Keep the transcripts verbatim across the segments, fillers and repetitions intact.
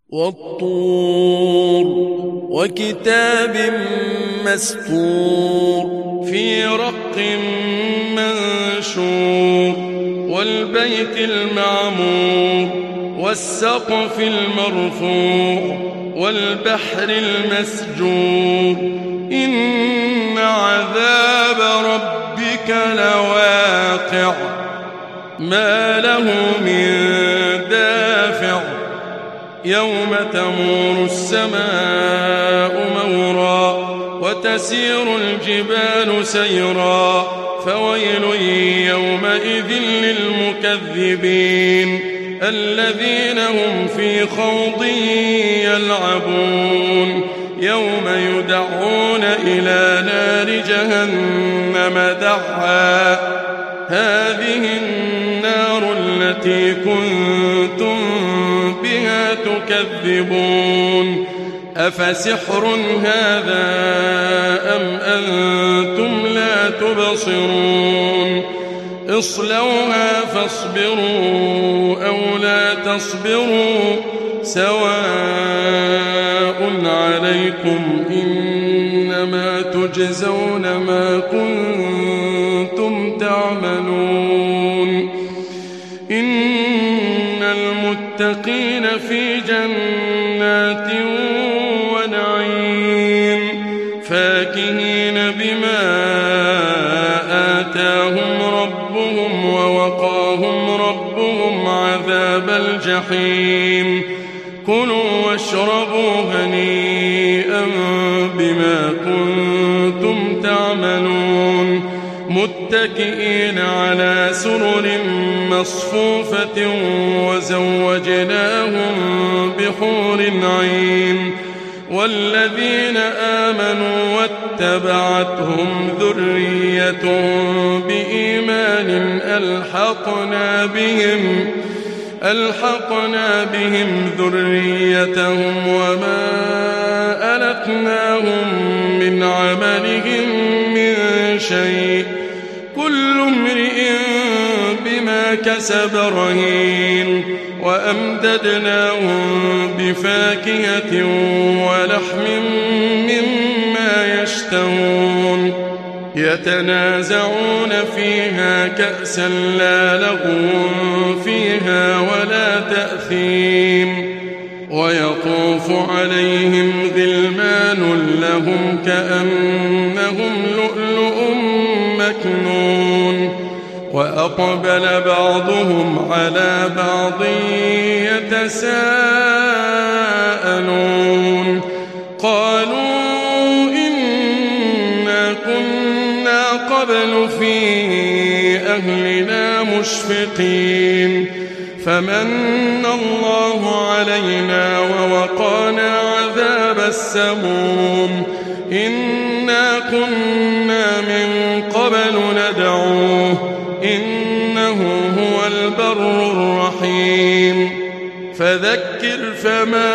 والطور وكتاب مسطور في رق منشور والبيت المعمور والسقف المرفوع والبحر المسجور إن عذاب ربك لواقع ما له من دافع يوم تمور السماء مورا وتسير الجبال سيرا فويل يومئذ للمكذبين الذين هم في خوض يلعبون يوم يدعون إلى نار جهنم دعا هذه النار التي كنتم بها تكذبون أفسحر هذا أم أنتم لا تبصرون اصلوها فاصبروا أو لا تصبروا سواء عليكم إنما تجزون ما كنتم تعملون إن المتقين في جنات ونعيم فاكهين بما آتاهم ربهم ووقاهم ربهم عذاب الجحيم كلوا واشربوا هنيئا بما كنتم تعملون متكئين على سرر مصفوفة وزوجناهم بحور عين والذين آمنوا واتبعتهم ذريتهم بإيمان ألحقنا بهم ألحقنا بهم ذريتهم وما ألتناهم من عملهم من شيء كل امرئ بما كسب رهين وأمددناهم بفاكهة ولحم مما يشتهون يتنازعون فيها كأسا لا لغو فيها ولا تأثيم ويطوف عليهم غلمان لهم كأنهم لؤلؤ مكنون وأقبل بعضهم على بعض يتساءلون قالوا إنا كنا قبل في أهلنا مشفقين فمن الله علينا ووقانا عذاب السموم إنا كنا من قبل ندعوه إنه هو البر الرحيم فذكر فما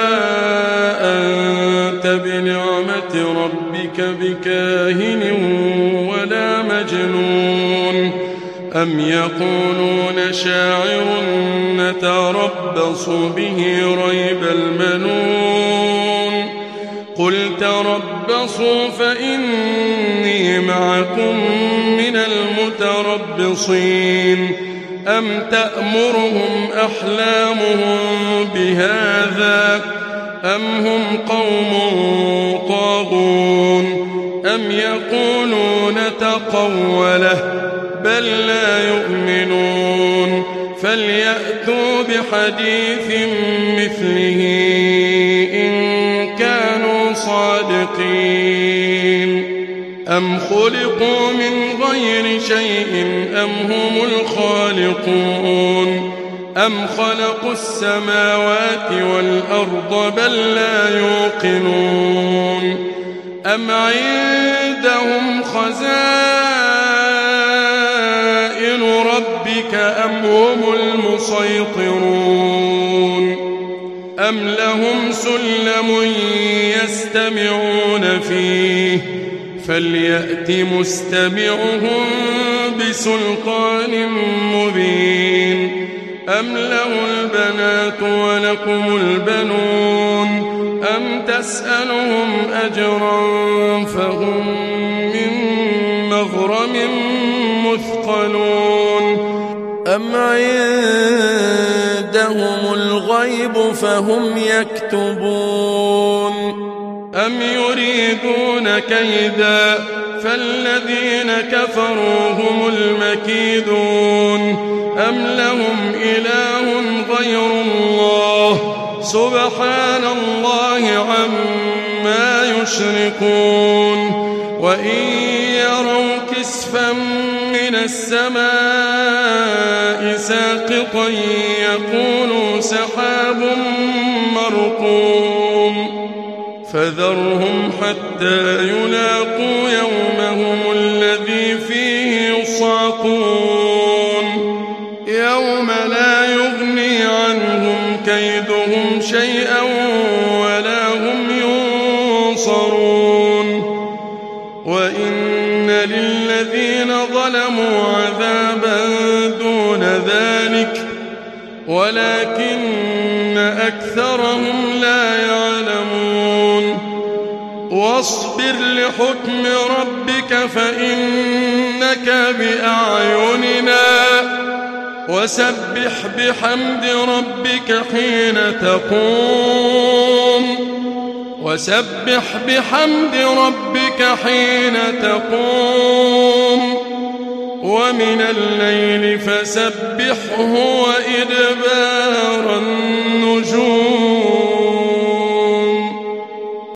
أنت بنعمة ربك بكاهن ولا مجنون أم يقولون شاعر نتربص به ريب المنون قل تربصوا فإني معكم من المتربصين أم تأمرهم أحلامهم بهذا أم هم قوم طاغون أم يقولون تقوله بل لا يؤمنون فليأتوا بحديث مثله إن كانوا صادقين أم خلقوا من غير شيء أم هم الخالقون أم خلقوا السماوات والأرض بل لا يوقنون أم عندهم خزائن ربك أم هم المسيطرون أم لهم سلم يستمعون فيه فليأت مستمعهم بسلطان مبين أم له البنات ولكم البنون أم تسألهم أجرا فهم من مغرم مثقلون أم عندهم الغيب فهم يكتبون أم يريدون كيدا فالذين كفروا هم المكيدون أم لهم إله غير الله سبحان الله عما يشركون وإن يروا كسفا من السماء ساقطا يقولوا سحاب مرقوم فذرهم حتى يلاقوا يومهم الذي فيه يصعقون يوم لا يغني عنهم كيدهم شيئا ولا هم ينصرون وإن للذين ظلموا عذابا دون ذلك ولكن أكثرهم لا يعلمون واصبر لحكم ربك فإنك بأعيننا وسبح بحمد ربك حين تقوم وسبح بحمد ربك حين تقوم ومن الليل فسبحه وإدبار